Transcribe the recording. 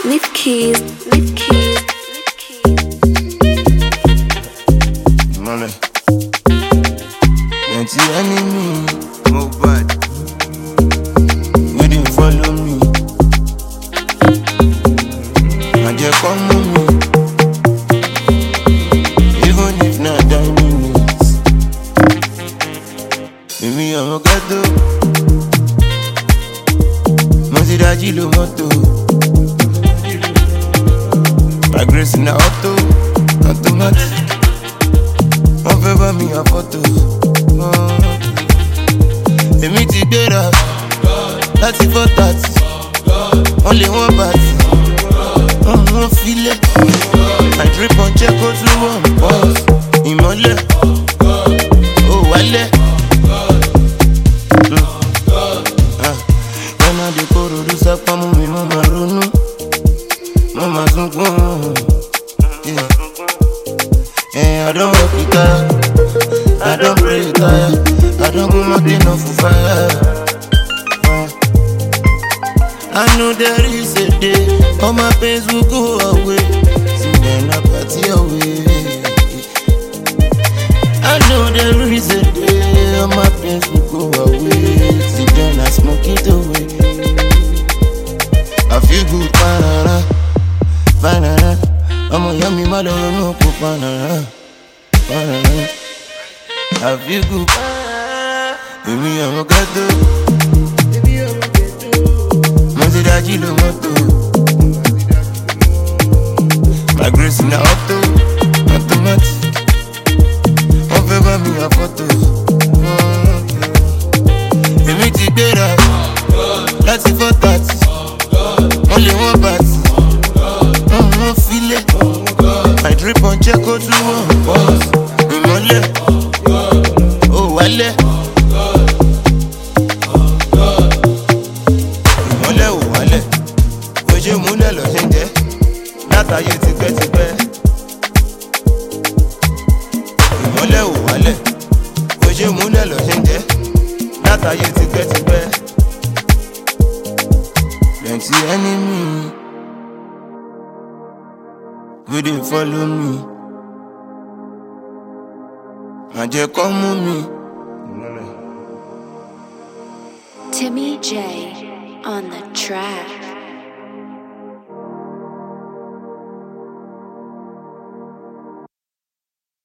Leave keys, leave keys, leave keys. Money. Plenty enemy, move bad. You didn't follow me. And you come with me. Even if not 10 minutes. Baby, I'm a ghetto. Mosiraji lo moto. My grace in the auto, automatic. One favor me a photo. Èmi ti gbéra láti 4:30. Only one party. Wọ́n filẹ̀. My drip on check go to one boss. Ìmọ́lẹ̀. Ó wálẹ̀. When I dey kóró ló sápá mú mi mọ́ máa ronú. Mọ́ máa sunkún. I don't work it tired. I don't pray it tired. I don't go mountain off for fire. I know there is a day all my pains will go away. See when I party away. I know there is a day all my pains will go away. See when I smoke it away. I feel good, banana, banana. I'm a yummy mother, no banana, banana. I feel good, baby, I'm a ghetto. Mosiraji lo moto. My grace in the auto, automatic. One favor me a photo. Èmi ti gbéra láti 4:30. Only one party. Wọ́n filẹ̀. My drip on check go to one boss. Ìmọ́lẹ̀. Ó wálẹ̀. Ìmọ́lẹ̀ ò wálẹ̀. Bó ṣe múlẹ̀ lọ ṣe ń jẹ́. Látàyè tipẹ́tipẹ́. Ìmọ́lẹ̀ ò wálẹ̀. Bó ṣe múlẹ̀ lọ ṣe ń jẹ́. Látàyè tipẹ́tipẹ́. Plenty enemy. You didn't follow me. And you come with me. Timmy J on the track.